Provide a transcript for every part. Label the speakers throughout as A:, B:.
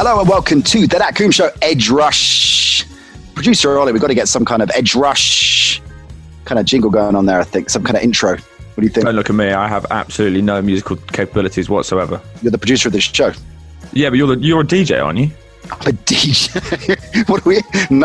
A: Hello and welcome to the Nat Coombs Show Edge Rush. Producer Ollie, we've got to get some kind of Edge Rush kind of jingle going on there, I think. Some kind of intro. What do you think?
B: Don't look at me. I have absolutely no musical capabilities whatsoever.
A: You're the producer of this show.
B: Yeah, but you're a DJ, aren't you?
A: I'm a DJ. What are we?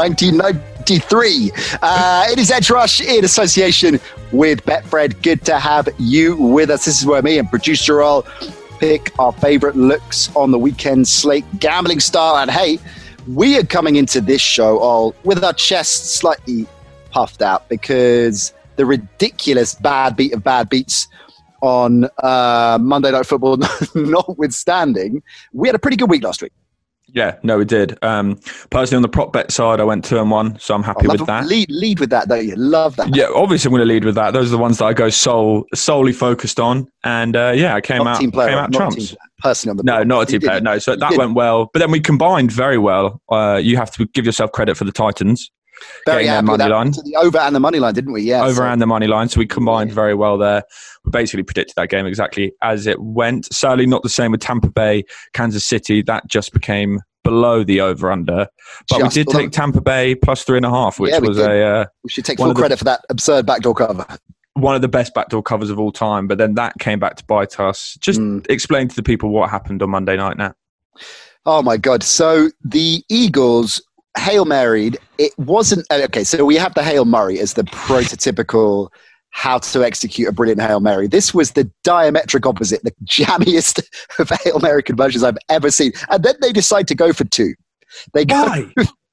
A: 1993. It is Edge Rush in association with Betfred. Good to have you with us. This is where me and producer Ollie pick our favorite looks on the weekend slate, gambling style. And hey, we are coming into this show all with our chests slightly puffed out because the ridiculous bad beat of bad beats on Monday Night Football notwithstanding, we had a pretty good week last week.
B: Yeah, no, we did. Personally, on the prop bet side, I went 2-1, so I'm happy with that.
A: Lead with that, don't you? Love that.
B: Yeah, obviously I'm going to lead with that. Those are the ones that I go solely focused on. And I came out trumps.
A: Personally on the
B: No, not a team player. No, so that went well. But then we combined very well. You have to give yourself credit for the Titans.
A: Very happy with that. Line. The over and the money line, didn't we? Yeah.
B: And the money line. So we combined very well there. We basically predicted that game exactly as it went. Sadly, not the same with Tampa Bay, Kansas City. That just became below the over-under. But we did take Tampa Bay plus 3.5, which was
A: we should take full credit for that absurd backdoor cover.
B: One of the best backdoor covers of all time. But then that came back to bite us. Just explain to the people what happened on Monday night, Nat.
A: Oh, my God. So the Eagles Hail Married, it wasn't... Okay, so we have the Hail Murray as the prototypical how to execute a brilliant Hail Mary. This was the diametric opposite, the jammiest of Hail Mary conversions I've ever seen. And then they decide to go for two.
B: Why?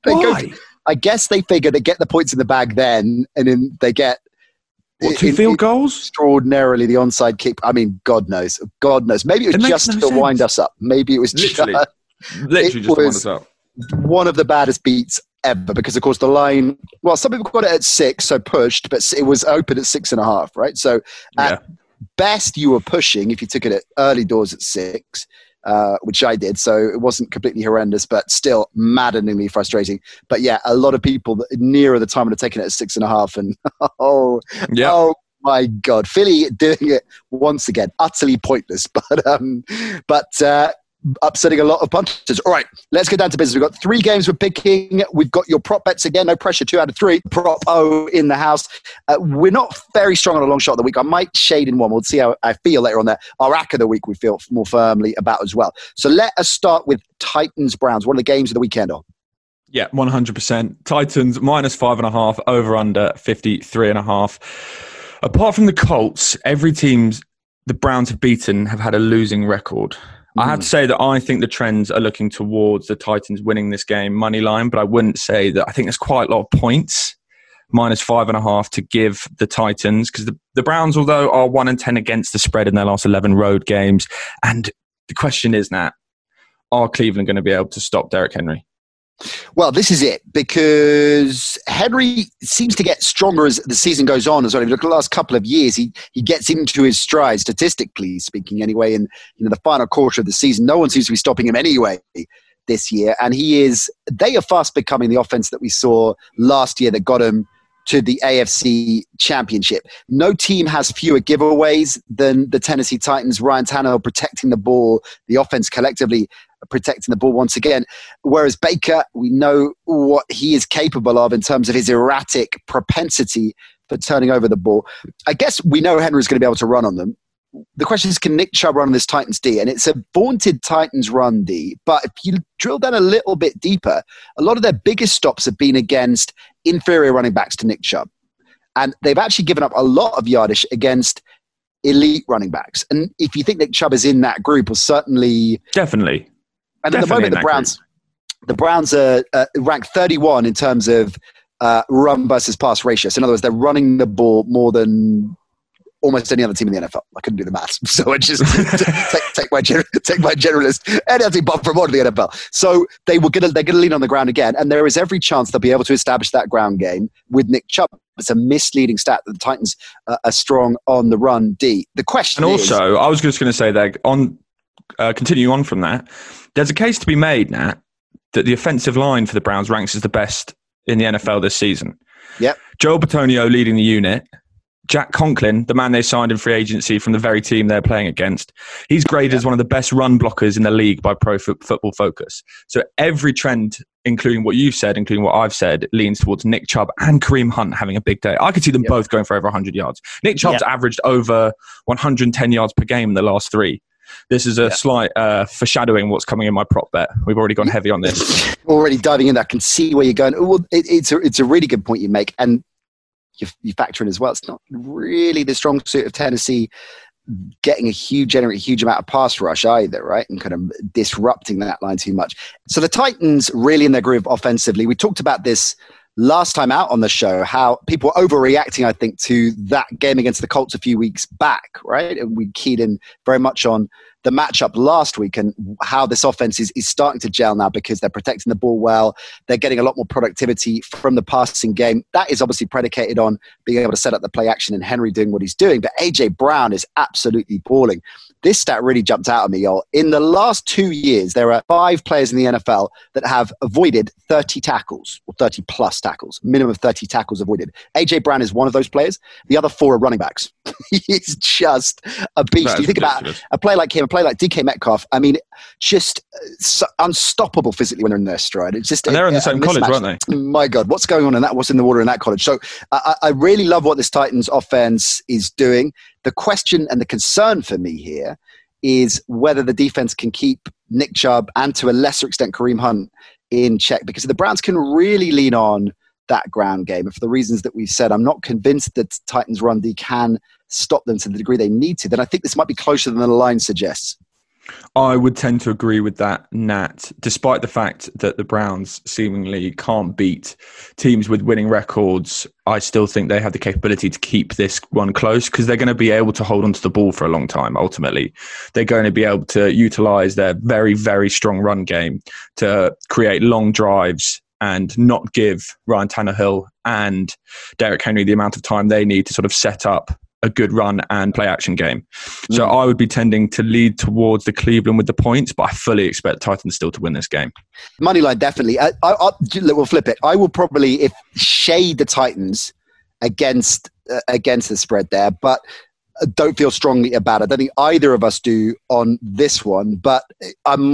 A: I guess they figure they get the points in the bag then, and then they get...
B: two field goals?
A: Extraordinarily, the onside kick. I mean, God knows. Maybe it was just to wind us up. Maybe it was
B: literally just to wind us up.
A: One of the baddest beats ever, because of course the line, well, some people got it at 6, so pushed, but it was open at 6.5, right? So at best you were pushing if you took it at early doors at 6, which I did, so it wasn't completely horrendous, but still maddeningly frustrating. But yeah, a lot of people nearer the time would have taken it at 6.5, and oh my God, Philly doing it once again, utterly pointless, but upsetting a lot of punters. All right, let's get down to business. We've got 3 games we're picking. We've got your prop bets again. No pressure, 2 out of 3. Prop O in the house. We're not very strong on a long shot of the week. I might shade in one. We'll see how I feel later on there. Our rack of the week we feel more firmly about as well. So let us start with Titans-Browns. One of the games of the weekend on.
B: Yeah, 100%. Titans minus 5.5, over under 53.5. Apart from the Colts, every team the Browns have beaten have had a losing record. I have to say that I think the trends are looking towards the Titans winning this game money line, but I wouldn't say that. I think there's quite a lot of points, minus 5.5 to give the Titans, because the Browns, although are 1-10 against the spread in their last 11 road games, and the question is, Nat, are Cleveland going to be able to stop Derrick Henry?
A: Well, this is it, because Henry seems to get stronger as the season goes on as well. If you look at the last couple of years, he gets into his stride, statistically speaking anyway, in the final quarter of the season. No one seems to be stopping him anyway this year. And they are fast becoming the offense that we saw last year that got him to the AFC Championship. No team has fewer giveaways than the Tennessee Titans. Ryan Tannehill protecting the ball, the offense collectively protecting the ball once again. Whereas Baker, we know what he is capable of in terms of his erratic propensity for turning over the ball. I guess we know Henry's going to be able to run on them. The question is, can Nick Chubb run on this Titans D? And it's a vaunted Titans run D. But if you drill down a little bit deeper, a lot of their biggest stops have been against inferior running backs to Nick Chubb. And they've actually given up a lot of yardage against elite running backs. And if you think Nick Chubb is in that group, or certainly...
B: Definitely.
A: And at the moment, the Browns are ranked 31 in terms of run versus pass ratio. So in other words, they're running the ball more than almost any other team in the NFL. I couldn't do the maths, so I just take my generalist. Any other team but from one of the NFL. So they're going to lean on the ground again, and there is every chance they'll be able to establish that ground game with Nick Chubb. It's a misleading stat that the Titans are strong on the run D. The question
B: and also, I was just going to say that on continuing on from that, there's a case to be made, Nat, that the offensive line for the Browns ranks as the best in the NFL this season.
A: Yep.
B: Joel Bitonio leading the unit. Jack Conklin, the man they signed in free agency from the very team they're playing against, he's graded as one of the best run blockers in the league by Pro Football Focus. So every trend, including what you've said, including what I've said, leans towards Nick Chubb and Kareem Hunt having a big day. I could see them both going for over 100 yards. Nick Chubb's averaged over 110 yards per game in the last 3. This is a slight foreshadowing what's coming in my prop bet. We've already gone heavy on this.
A: Already diving in, I can see where you're going. Well, it's a really good point you make. And you factor in as well, it's not really the strong suit of Tennessee generate a huge amount of pass rush either, right? And kind of disrupting that line too much. So the Titans really in their groove offensively. We talked about this last time out on the show, how people were overreacting, I think, to that game against the Colts a few weeks back, right? And we keyed in very much on the matchup last week and how this offense is starting to gel now because they're protecting the ball well. They're getting a lot more productivity from the passing game. That is obviously predicated on being able to set up the play action and Henry doing what he's doing. But A.J. Brown is absolutely balling. This stat really jumped out at me, y'all. In the last 2 years, there are 5 players in the NFL that have avoided 30 tackles, or 30 plus tackles, minimum of 30 tackles avoided. A.J. Brown is one of those players. The other 4 are running backs. He's just a beast. You think about a player like him, a player like DK Metcalf, I mean, just unstoppable physically when they're in their stride. It's just
B: and they're in the same college, weren't they?
A: My God, what's going on in that? What's in the water in that college? So I really love what this Titans offense is doing. The question and the concern for me here is whether the defense can keep Nick Chubb and to a lesser extent Kareem Hunt in check, because the Browns can really lean on that ground game. And for the reasons that we've said, I'm not convinced that Titans run D can stop them to the degree they need to. Then I think this might be closer than the line suggests.
B: I would tend to agree with that, Nat, despite the fact that the Browns seemingly can't beat teams with winning records. I still think they have the capability to keep this one close because they're going to be able to hold onto the ball for a long time. Ultimately, they're going to be able to utilize their very, very strong run game to create long drives and not give Ryan Tannehill and Derrick Henry the amount of time they need to sort of set up a good run and play action game. So I would be tending to lead towards the Cleveland with the points, but I fully expect Titans still to win this game.
A: Moneyline, definitely. We'll flip it. I will probably shade the Titans against the spread there, but don't feel strongly about it. I don't think either of us do on this one, but I'm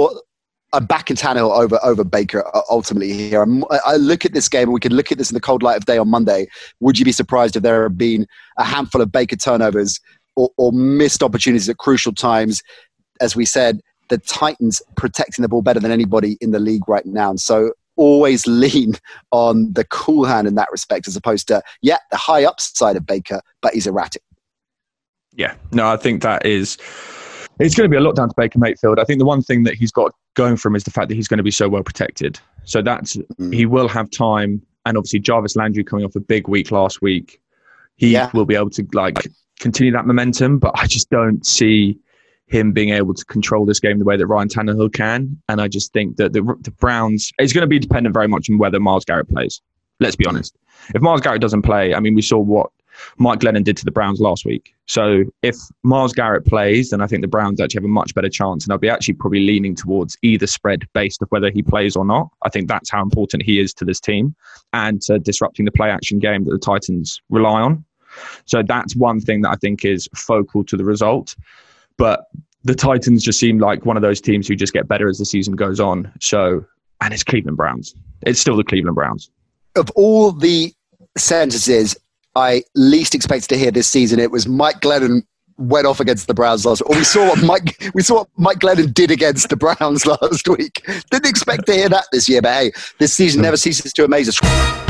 A: backing Tannehill over Baker ultimately here. I look at this game, and we could look at this in the cold light of day on Monday. Would you be surprised if there had been a handful of Baker turnovers or missed opportunities at crucial times? As we said, the Titans protecting the ball better than anybody in the league right now. And so always lean on the cool hand in that respect, as opposed to, the high upside of Baker, but he's erratic. Yeah.
B: No, I think that is... It's going to be a lot down to Baker Mayfield. I think the one thing that he's got going for him is the fact that he's going to be so well protected. So he will have time. And obviously Jarvis Landry coming off a big week last week, he will be able to continue that momentum. But I just don't see him being able to control this game the way that Ryan Tannehill can. And I just think that the Browns, it's going to be dependent very much on whether Myles Garrett plays. Let's be honest. If Myles Garrett doesn't play, I mean, we saw what Mike Glennon did to the Browns last week. So if Myles Garrett plays, then I think the Browns actually have a much better chance. And I'll be actually probably leaning towards either spread based on whether he plays or not. I think that's how important he is to this team and to disrupting the play action game that the Titans rely on. So that's one thing that I think is focal to the result. But the Titans just seem like one of those teams who just get better as the season goes on. And it's Cleveland Browns. It's still the Cleveland Browns.
A: Of all the sentences I least expected to hear this season, it was Mike Glennon went off against the Browns last week. Or we saw what Mike Glennon did against the Browns last week. Didn't expect to hear that this year, but hey, this season never ceases to amaze us.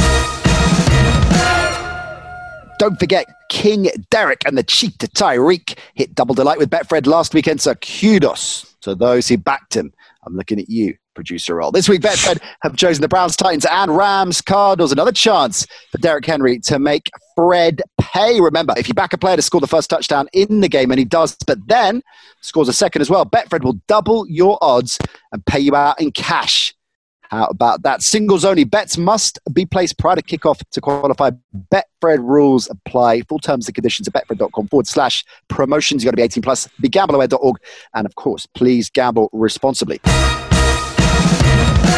A: Don't forget, King Derek and the cheat to Tyreek hit double delight with Betfred last weekend, so kudos to those who backed him. I'm looking at you, producer Roll. This week, Betfred have chosen the Browns, Titans, and Rams Cardinals. Another chance for Derrick Henry to make Fred pay. Remember, if you back a player to score the first touchdown in the game, and he does, but then scores a second as well, Betfred will double your odds and pay you out in cash. How about that? Singles only bets must be placed prior to kickoff to qualify. Betfred rules apply. Full terms and conditions at betfred.com/promotions. You've got to be 18 plus. BeGambleAware.org. And of course, please gamble responsibly.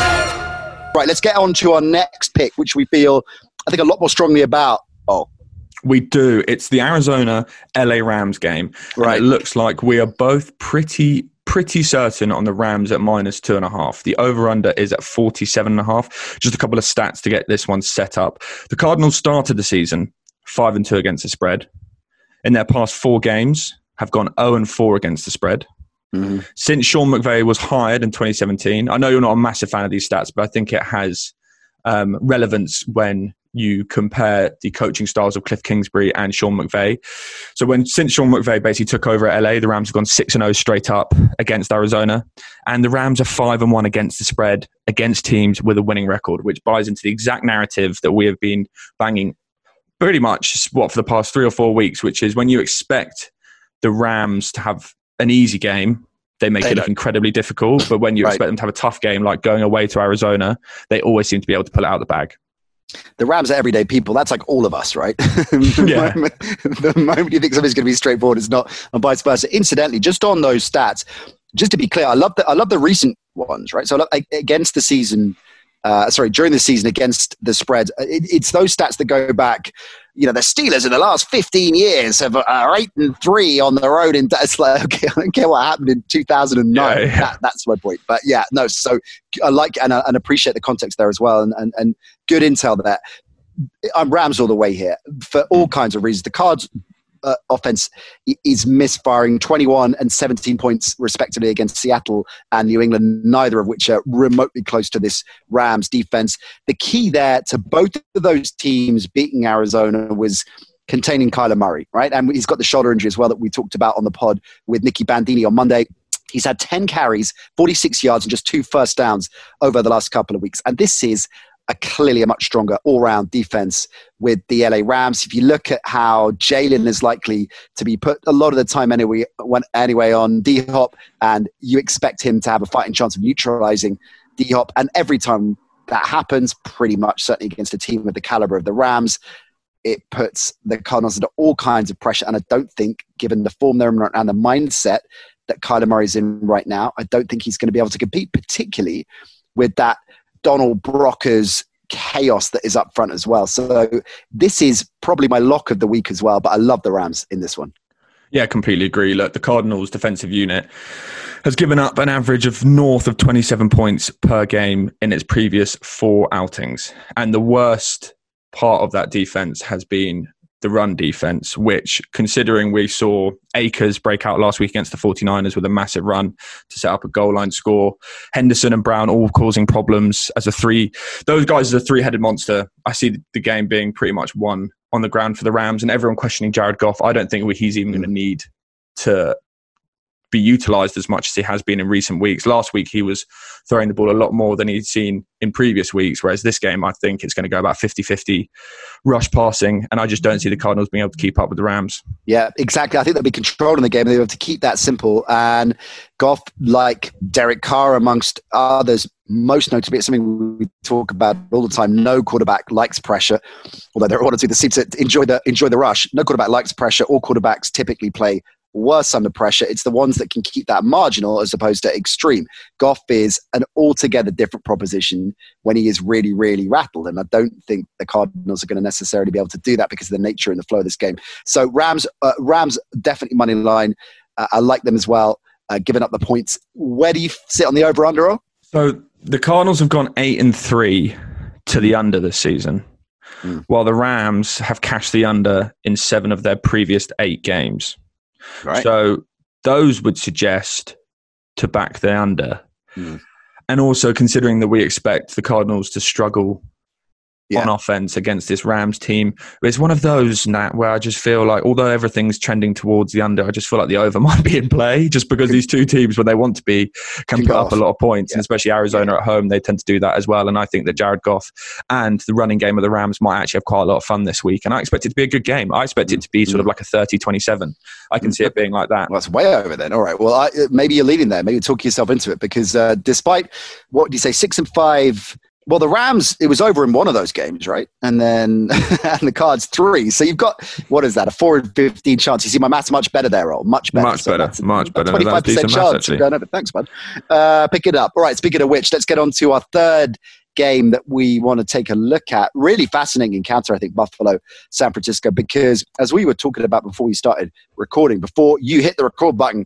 A: Right, let's get on to our next pick, which we feel, I think, a lot more strongly about.
B: We do. It's the Arizona LA Rams game.
A: Right.
B: And it looks like we are both pretty certain on the Rams at -2.5. The over-under is at 47.5. Just a couple of stats to get this one set up. The Cardinals started the season 5-2 against the spread. In their past 4 games, have gone 0-4 against the spread.
A: Mm-hmm.
B: Since Sean McVay was hired in 2017, I know you're not a massive fan of these stats, but I think it has relevance when you compare the coaching styles of Cliff Kingsbury and Sean McVay. So since Sean McVay basically took over at LA, the Rams have gone 6-0 straight up against Arizona. And the Rams are 5-1 against the spread against teams with a winning record, which buys into the exact narrative that we have been banging pretty much for the past 3 or 4 weeks, which is when you expect the Rams to have an easy game, they make it look incredibly difficult. But when you expect them to have a tough game, like going away to Arizona, they always seem to be able to pull it out of the bag.
A: The Rams are everyday people. That's like all of us, right? The moment you think something's going to be straightforward, it's not, and vice versa. Incidentally, just on those stats, just to be clear, I love the recent ones, right? So against the season, during the season against the spread, it's those stats that go back. The Steelers in the last 15 years are 8-3 on the road. It's like, okay, I don't care what happened in 2009. Yeah. That's my point. But yeah, no. So I like and appreciate the context there as well, and good intel there. I'm Rams all the way here for all kinds of reasons. The Cards offense is misfiring 21 and 17 points respectively against Seattle and New England, neither of which are remotely close to this Rams defense. The key there to both of those teams beating Arizona was containing Kyler Murray, right? And he's got the shoulder injury as well that we talked about on the pod with Nicky Bandini on Monday. He's had 10 carries, 46 yards, and just 2 first downs over the last couple of weeks. And this is clearly a much stronger all-round defense with the LA Rams. If you look at how Jalen is likely to be put a lot of the time anyway on D-Hop, and you expect him to have a fighting chance of neutralizing D-Hop. And every time that happens, pretty much certainly against a team with the caliber of the Rams, it puts the Cardinals under all kinds of pressure. And I don't think, given the form they're in and the mindset that Kyler Murray's in right now, I don't think he's going to be able to compete, particularly with that Donald Brockers chaos that is up front as well. So this is probably my lock of the week as well, but I love the Rams in this one.
B: Yeah, completely agree. Look, the Cardinals defensive unit has given up an average of north of 27 points per game in its previous 4 outings. And the worst part of that defense has been the run defense, which, considering we saw Akers break out last week against the 49ers with a massive run to set up a goal line score, Henderson and Brown all causing problems as those guys as a 3-headed monster. I see the game being pretty much won on the ground for the Rams, and everyone questioning Jared Goff. I don't think he's even going to need to be utilized as much as he has been in recent weeks. Last week, he was throwing the ball a lot more than he'd seen in previous weeks, whereas this game, I think it's going to go about 50-50 rush passing, and I just don't see the Cardinals being able to keep up with the Rams.
A: Yeah, exactly. I think they'll be controlling the game, and they'll be able to keep that simple. And Goff, like Derek Carr, amongst others, most notably, it's something we talk about all the time. No quarterback likes pressure, although there are one or two that seem to enjoy the rush. No quarterback likes pressure. All quarterbacks typically play worse under pressure. It's the ones that can keep that marginal as opposed to extreme. Goff is an altogether different proposition when he is really, really rattled. And I don't think the Cardinals are going to necessarily be able to do that because of the nature and the flow of this game. So Rams definitely money line. I like them as well, giving up the points. Where do you sit on the over-under?
B: So the Cardinals have gone 8-3 to the under this season, while the Rams have cashed the under in 7 of their previous 8 games. Right. So those would suggest to back the under. And also considering that we expect the Cardinals to struggle on offense against this Rams team, it's one of those, Nat, where I just feel like, although everything's trending towards the under, I just feel like the over might be in play, just because these two teams, when they want to be, can put up a lot of points. And especially Arizona at home, they tend to do that as well. And I think that Jared Goff and the running game of the Rams might actually have quite a lot of fun this week. And I expect it to be a good game. I expect it to be sort of like a 30-27. I can see it being like that.
A: Well, that's way over then. All right. Well, maybe you're leading there. Maybe talk yourself into it, because despite, what do you say, 6-5... Well, the Rams, it was over in one of those games, right? And then and the Cards 3. So you've got, what is that, a 4-15 chance? You see my math's much better there, Roll. Much better.
B: Much better.
A: 25% chance of going over. Thanks, man. Pick it up. All right, speaking of which, let's get on to our third game that we want to take a look at. Really fascinating encounter, I think, Buffalo, San Francisco, because as we were talking about before we started recording, before you hit the record button,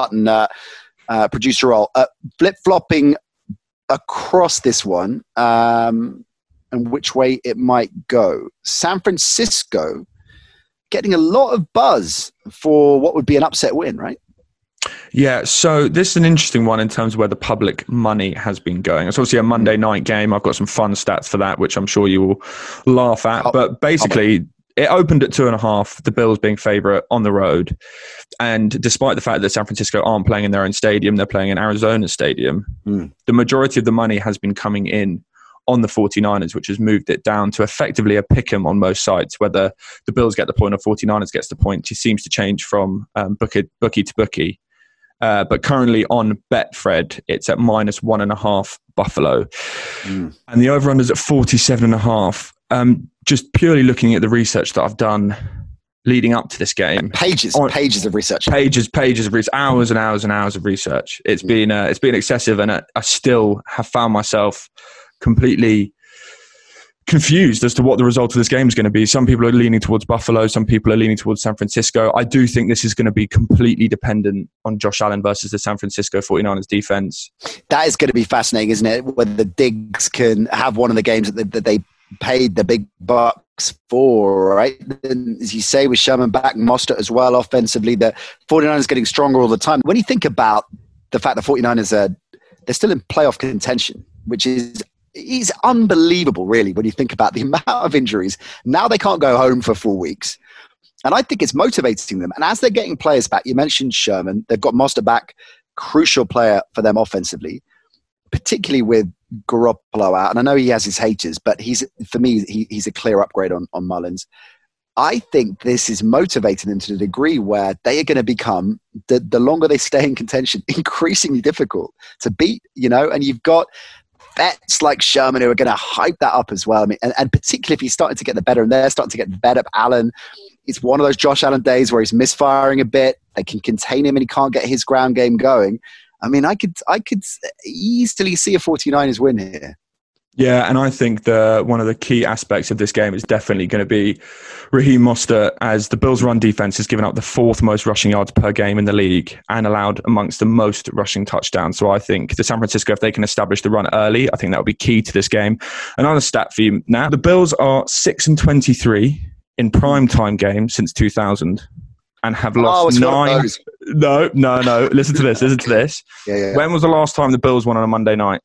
A: producer Roll, flip-flopping across this one and which way it might go. San Francisco getting a lot of buzz for what would be an upset win, right?
B: Yeah, so this is an interesting one in terms of where the public money has been going. It's obviously a Monday night game. I've got some fun stats for that, which I'm sure you will laugh at. But basically, it opened at 2.5, the Bills being favourite on the road. And despite the fact that San Francisco aren't playing in their own stadium, they're playing in Arizona Stadium, the majority of the money has been coming in on the 49ers, which has moved it down to effectively a pick-em on most sites. Whether the Bills get the point or 49ers gets the point, it seems to change from bookie to bookie. But currently on Betfred, it's at -1.5 Buffalo. And the over-under is at 47.5. Just purely looking at the research that I've done leading up to this game.
A: Pages of research.
B: Pages of research. Hours and hours and hours of research. It's been excessive, and I still have found myself completely confused as to what the result of this game is going to be. Some people are leaning towards Buffalo. Some people are leaning towards San Francisco. I do think this is going to be completely dependent on Josh Allen versus the San Francisco 49ers defense.
A: That is going to be fascinating, isn't it? Whether Diggs can have one of the games that they paid the big bucks for, right? And as you say, with Sherman back, Mostert as well offensively, the 49ers getting stronger all the time. When you think about the fact the 49ers they're still in playoff contention, which is unbelievable, really, when you think about the amount of injuries. Now they can't go home for 4 weeks. And I think it's motivating them. And as they're getting players back, you mentioned Sherman, they've got Mostert back, crucial player for them offensively, particularly with Garoppolo out. And I know he has his haters, but he's a clear upgrade on Mullins. I think this is motivating them to the degree where they are going to become, the longer they stay in contention, increasingly difficult to beat, and you've got vets like Sherman who are going to hype that up as well. I mean, and particularly if he's starting to get the better and they're starting to get the better. Allen, it's one of those Josh Allen days where he's misfiring a bit. They can contain him and he can't get his ground game going. I mean, I could easily see a 49ers win here.
B: Yeah, and I think one of the key aspects of this game is definitely going to be Raheem Mostert, as the Bills' run defense has given up the 4th most rushing yards per game in the league and allowed amongst the most rushing touchdowns. So I think the San Francisco, if they can establish the run early, I think that will be key to this game. Another stat for you now: the Bills are 6-23 in primetime games since 2000. And have lost 9. No. Listen to this. Yeah. When was the last time the Bills won on a Monday night?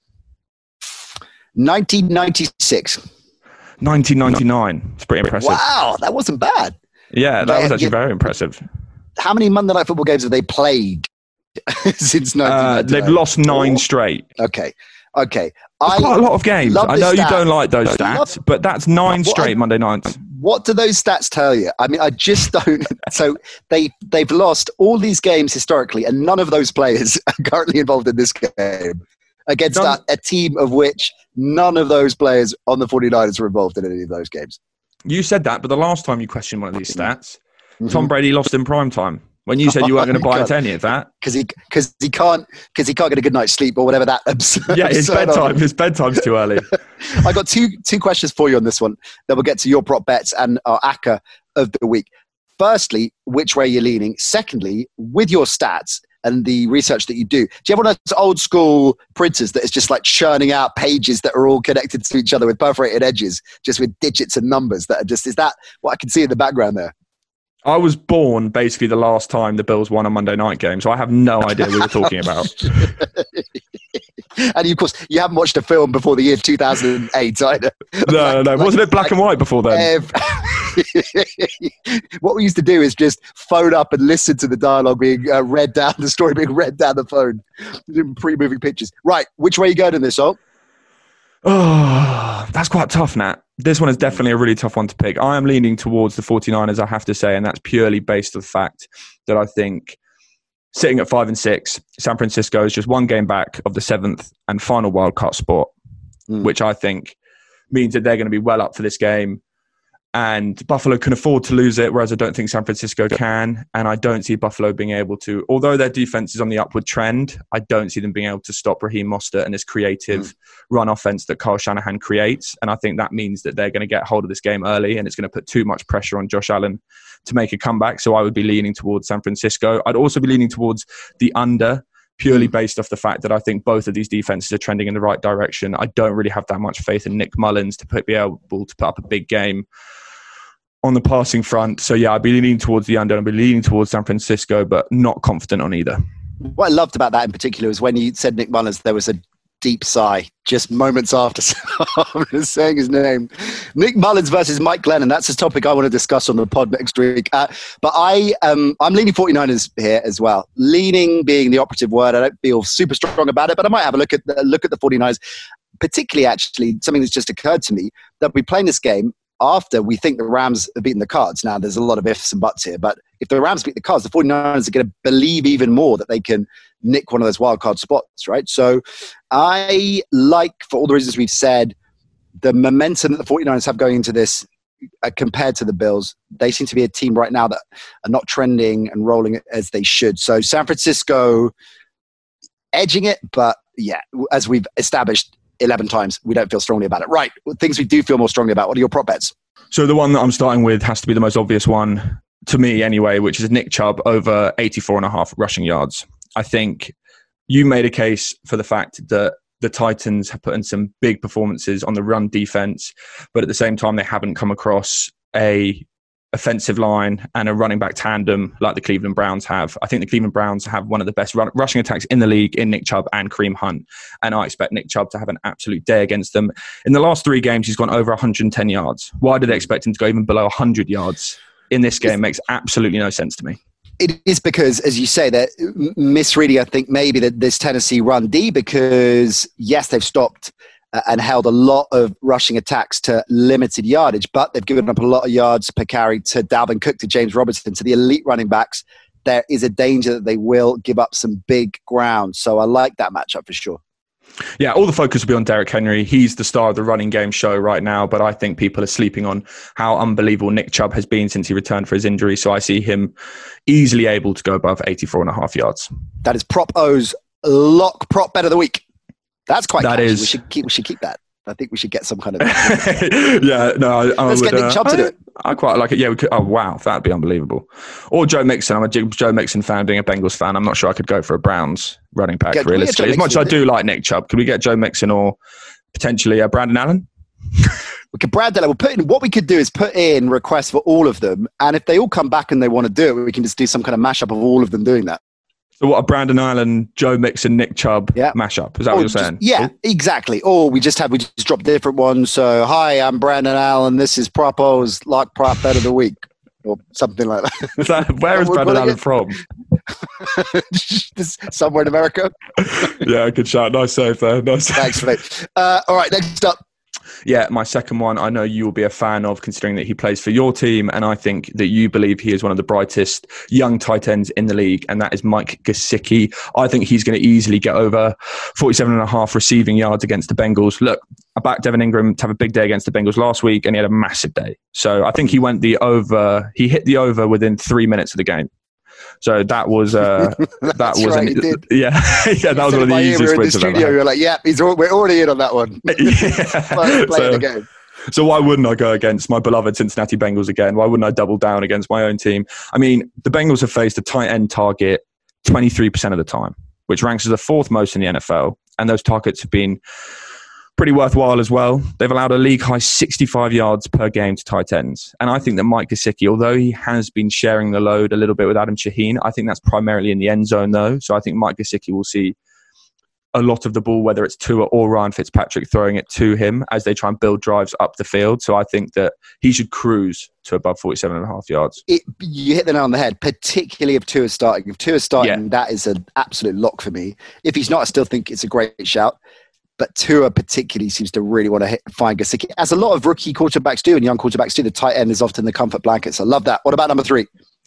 A: 1996.
B: 1999. It's pretty impressive.
A: Wow, that wasn't bad.
B: Yeah, that was actually very impressive.
A: How many Monday Night Football games have they played since 1999?
B: They've lost 9 straight.
A: Okay.
B: That's quite a lot of games. I know you don't like those stats, but that's 9 straight Monday nights.
A: What do those stats tell you? I mean, I just don't. So they've lost all these games historically, and none of those players are currently involved in this game against a team of which none of those players on the 49ers were involved in any of those games.
B: You said that, but the last time you questioned one of these stats, Tom Brady lost in prime time. When you said you weren't going to buy into any of that,
A: because he can't get a good night's sleep or whatever that.
B: His bedtime's too early.
A: I got two questions for you on this one. Then we'll get to your prop bets and our ACCA of the week. Firstly, which way you're leaning. Secondly, with your stats and the research that you do you have one of those old school printers that is just like churning out pages that are all connected to each other with perforated edges, just with digits and numbers that are just? Is that what I can see in the background there?
B: I was born basically the last time the Bills won a Monday night game, so I have no idea what you're talking about. And
A: of course, you haven't watched a film before the year 2008 either.
B: No. Wasn't it black and white before then?
A: What we used to do is just phone up and listen to the dialogue being read down, the story being read down the phone, pre-moving pictures. Right, which way are you going in this, Sol?
B: Oh, that's quite tough, Nat. This one is definitely a really tough one to pick. I am leaning towards the 49ers, I have to say, and that's purely based on the fact that I think sitting at 5-6, San Francisco is just one game back of the 7th and final wildcard spot, which I think means that they're going to be well up for this game. And Buffalo can afford to lose it, whereas I don't think San Francisco can. And I don't see Buffalo being able to, although their defense is on the upward trend, I don't see them being able to stop Raheem Mostert and this creative run offense that Kyle Shanahan creates. And I think that means that they're going to get hold of this game early, and it's going to put too much pressure on Josh Allen to make a comeback. So I would be leaning towards San Francisco. I'd also be leaning towards the under, purely based off the fact that I think both of these defenses are trending in the right direction. I don't really have that much faith in Nick Mullins to be able to put up a big game on the passing front. So yeah, I'd be leaning towards the under. I'd be leaning towards San Francisco, but not confident on either.
A: What I loved about that in particular was when you said Nick Mullins, there was a deep sigh just moments after saying his name. Nick Mullins versus Mike Glennon. That's a topic I want to discuss on the pod next week. But I'm leaning 49ers here as well. Leaning being the operative word. I don't feel super strong about it, but I might have a look at the 49ers. Particularly, actually, something that's just occurred to me, that we playing this game after we think the Rams have beaten the Cards. Now, there's a lot of ifs and buts here, but if the Rams beat the Cards, the 49ers are going to believe even more that they can nick one of those wild card spots, right? So I like, for all the reasons we've said, the momentum that the 49ers have going into this compared to the Bills. They seem to be a team right now that are not trending and rolling as they should. So San Francisco edging it, but yeah, as we've established 11 times, we don't feel strongly about it. Right, things we do feel more strongly about. What are your prop bets?
B: So the one that I'm starting with has to be the most obvious one to me anyway, which is Nick Chubb over 84.5 rushing yards. I think you made a case for the fact that the Titans have put in some big performances on the run defense, but at the same time, they haven't come across a offensive line and a running back tandem like the Cleveland Browns have. I think the Cleveland Browns have one of the best rushing attacks in the league in Nick Chubb and Kareem Hunt. And I expect Nick Chubb to have an absolute day against them. In the last 3 games, he's gone over 110 yards. Why do they expect him to go even below 100 yards in this game? Makes absolutely no sense to me.
A: It is because, as you say, that misreading, I think, maybe that this Tennessee run D, because yes, they've stopped and held a lot of rushing attacks to limited yardage, but they've given up a lot of yards per carry to Dalvin Cook, to James Robinson, to the elite running backs. There is a danger that they will give up some big ground. So I like that matchup for sure.
B: Yeah, all the focus will be on Derrick Henry. He's the star of the running game show right now, but I think people are sleeping on how unbelievable Nick Chubb has been since he returned for his injury. So I see him easily able to go above 84.5 yards.
A: That is Prop O's lock prop bet of the week. That's quite
B: that
A: catchy.
B: Is.
A: We should keep that. I think we should get some kind of...
B: yeah, no.
A: Let's get Nick Chubb to do it.
B: I quite like it. Yeah, we could. Oh, wow. That'd be unbelievable. Or Joe Mixon. I'm a Joe Mixon fan, being a Bengals fan. I'm not sure I could go for a Browns running back, realistically. As much as I do like Nick Chubb, could we get Joe Mixon or potentially Brandon Allen?
A: We could Brandon Allen. What we could do is put in requests for all of them. And if they all come back and they want to do it, we can just do some kind of mashup of all of them doing that.
B: So what, a Brandon Allen, Joe Mixon, Nick Chubb mashup? Is that what you're saying?
A: Yeah, exactly. Or we just drop different ones. So, hi, I'm Brandon Allen. This is Propo's Lock Prop Bet of the Week. Or something like that.
B: Where is Brandon Allen from?
A: Somewhere in America.
B: Yeah, good shot. Nice save there. Nice.
A: Thanks, mate. All right, next up.
B: Yeah, my second one, I know you will be a fan of, considering that he plays for your team, and I think that you believe he is one of the brightest young tight ends in the league, and that is Mike Gesicki. I think he's going to easily get over 47.5 receiving yards against the Bengals. Look, I backed Evan Ingram to have a big day against the Bengals last week, and he had a massive day. So I think he hit the over within 3 minutes of the game. So that was that was
A: right,
B: that was one of the easiest wins
A: of the studio. You're like, yeah, we're already in on that one. Playing the game.
B: So why wouldn't I go against my beloved Cincinnati Bengals again? Why wouldn't I double down against my own team? I mean, the Bengals have faced a tight end target 23% of the time, which ranks as the 4th most in the NFL, and those targets have been pretty worthwhile as well. They've allowed a league-high 65 yards per game to tight ends. And I think that Mike Gesicki, although he has been sharing the load a little bit with Adam Shaheen, I think that's primarily in the end zone, though. So I think Mike Gesicki will see a lot of the ball, whether it's Tua or Ryan Fitzpatrick throwing it to him as they try and build drives up the field. So I think that he should cruise to above 47.5 yards.
A: You hit the nail on the head, particularly if Tua's starting. If Tua's starting, that is an absolute lock for me. If he's not, I still think it's a great shout. But Tua particularly seems to really want to find Gesicki, as a lot of rookie quarterbacks do and young quarterbacks do. The tight end is often the comfort blanket. So I love that. What about number 3?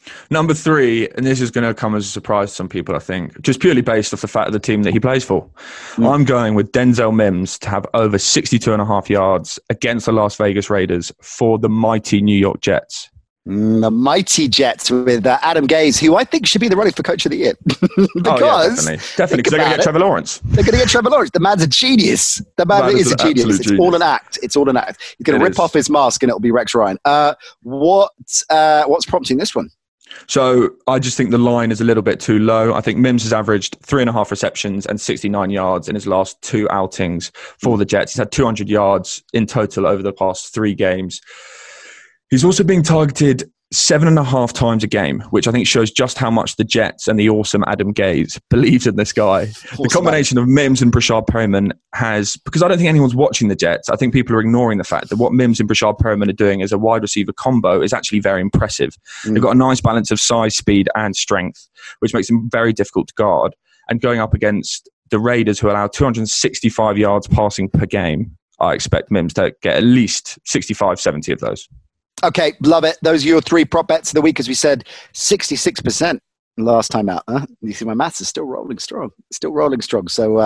B: Number 3, and this is going to come as a surprise to some people, I think, just purely based off the fact of the team that he plays for. I'm going with Denzel Mims to have over 62.5 yards against the Las Vegas Raiders for the mighty New York Jets.
A: The mighty Jets with Adam Gase, who I think should be the running for Coach of the Year. Because
B: definitely, because they're going to get Trevor Lawrence.
A: They're going to get Trevor Lawrence. The man's a genius. The man is a genius. It's all an act. It's all an act. He's going to rip off his mask and it'll be Rex Ryan. What's prompting this one?
B: So I just think the line is a little bit too low. I think Mims has averaged 3.5 receptions and 69 yards in his last 2 outings for the Jets. He's had 200 yards in total over the past 3 games. He's also being targeted 7.5 times a game, which I think shows just how much the Jets and the awesome Adam Gase believes in this guy. The combination of Mims and Brashad Perriman has, because I don't think anyone's watching the Jets, I think people are ignoring the fact that what Mims and Brashad Perriman are doing as a wide receiver combo is actually very impressive. They've got a nice balance of size, speed, and strength, which makes them very difficult to guard. And going up against the Raiders, who allow 265 yards passing per game, I expect Mims to get at least 65, 70 of those.
A: Okay, love it. Those are your 3 prop bets of the week, as we said, 66% last time out. Huh? You see, my maths is still rolling strong. So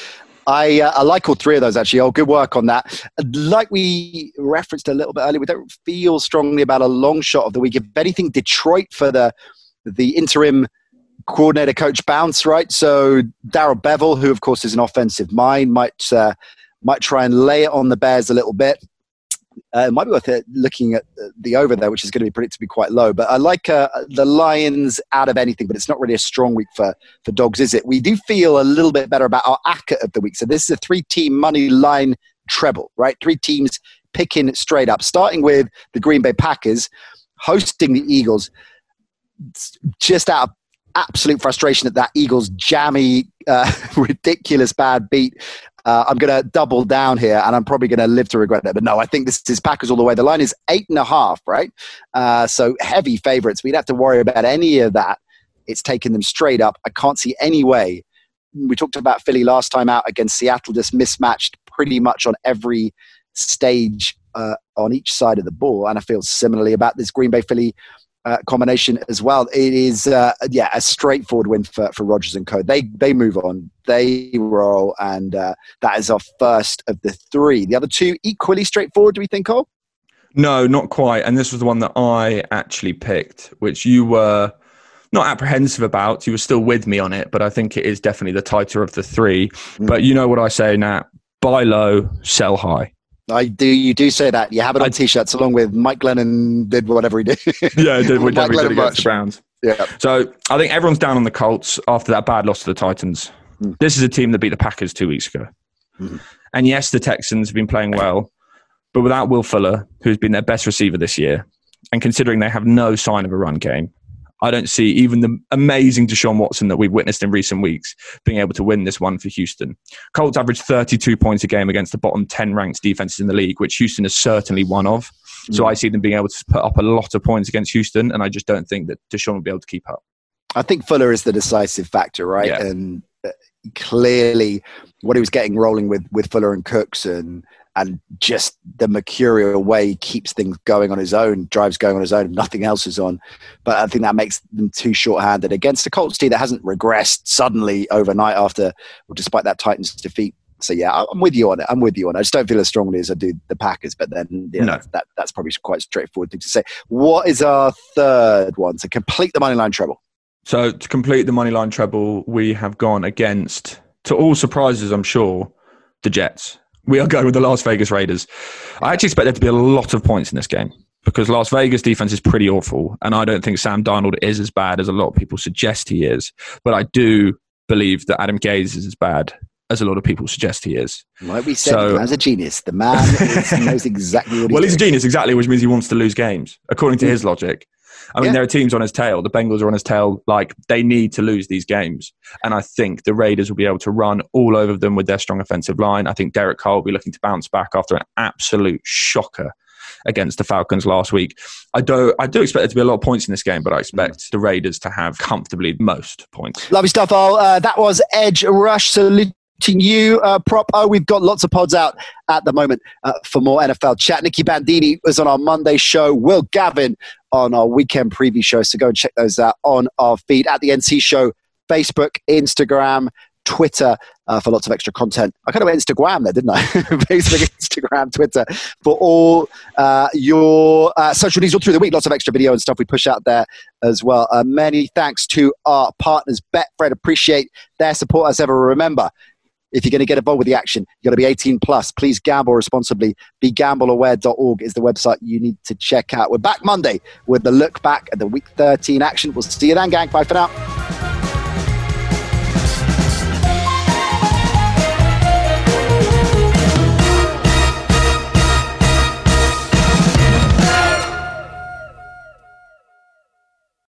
A: I like all 3 of those, actually. Oh, good work on that. Like we referenced a little bit earlier, we don't feel strongly about a long shot of the week. If anything, Detroit for the interim coordinator coach bounce, right? So Darrell Bevell, who of course is an offensive mind, might try and lay it on the Bears a little bit. It might be worth it looking at the over there, which is going to be predicted to be quite low. But I like the Lions out of anything, but it's not really a strong week for dogs, is it? We do feel a little bit better about our ACCA of the week. So this is a 3-team money line treble, right? 3 teams picking straight up, starting with the Green Bay Packers, hosting the Eagles, just out of absolute frustration at that Eagles jammy, ridiculous bad beat. I'm going to double down here, and I'm probably going to live to regret it. But no, I think this is Packers all the way. The line is 8.5, right? So heavy favorites. We'd have to worry about any of that. It's taken them straight up. I can't see any way. We talked about Philly last time out against Seattle, just mismatched pretty much on every stage on each side of the ball. And I feel similarly about this Green Bay-Philly combination as well. It is a straightforward win for Rodgers and co. They move on, they roll, and that is our first of the 3. The other 2 equally straightforward, do we think, Cole?
B: No, not quite. And this was the one that I actually picked, which you were not apprehensive about. You were still with me on it, but I think it is definitely the tighter of the 3. But you know what I say, Nat, buy low, sell high.
A: I do. You do say that. You have it on T-shirts along with Mike Glennon did whatever he did.
B: Yeah, he did. We definitely did against the Browns.
A: Yeah.
B: So I think everyone's down on the Colts after that bad loss to the Titans. This is a team that beat the Packers 2 weeks ago. And yes, the Texans have been playing well, but without Will Fuller, who's been their best receiver this year, and considering they have no sign of a run game, I don't see even the amazing Deshaun Watson that we've witnessed in recent weeks being able to win this one for Houston. Colts average 32 points a game against the bottom 10 ranked defenses in the league, which Houston is certainly one of. So I see them being able to put up a lot of points against Houston, and I just don't think that Deshaun will be able to keep up.
A: I think Fuller is the decisive factor, right?
B: Yeah.
A: And clearly what he was getting rolling with Fuller and Cooks and just the mercurial way he keeps things going on his own, drives going on his own, nothing else is on. But I think that makes them too short-handed against a Colts team that hasn't regressed suddenly overnight despite that Titans defeat. So yeah, I'm with you on it. I just don't feel as strongly as I do the Packers, but then that's probably quite a straightforward thing to say. What is our third one to complete the moneyline treble?
B: So to complete the moneyline treble, we have gone against, to all surprises, I'm sure, the Jets. We are going with the Las Vegas Raiders. I actually expect there to be a lot of points in this game because Las Vegas defense is pretty awful. And I don't think Sam Darnold is as bad as a lot of people suggest he is. But I do believe that Adam Gase is as bad as a lot of people suggest he is.
A: Like we said, the man's a genius. The man knows exactly what he's
B: Well, he's a
A: doing.
B: genius, exactly, which means he wants to lose games, according to his logic. I mean, there are teams on his tail. The Bengals are on his tail. Like, they need to lose these games. And I think the Raiders will be able to run all over them with their strong offensive line. I think Derek Carr will be looking to bounce back after an absolute shocker against the Falcons last week. I do expect there to be a lot of points in this game, but I expect the Raiders to have comfortably most points.
A: Lovely stuff, Al. That was Edge Rush. So to you, Prop O. We've got lots of pods out at the moment for more NFL chat. Nicky Bandini was on our Monday show. Will Gavin on our weekend preview show. So go and check those out on our feed at the NC Show, Facebook, Instagram, Twitter for lots of extra content. I kind of went Instagram there, didn't I? Facebook, Instagram, Twitter for all your social needs all through the week. Lots of extra video and stuff we push out there as well. Many thanks to our partners, Betfred. Appreciate their support as ever. Remember, if you're going to get involved with the action, you've got to be 18 plus. Please gamble responsibly. BeGambleAware.org is the website you need to check out. We're back Monday with the look back at the Week 13 action. We'll see you then, gang. Bye for now.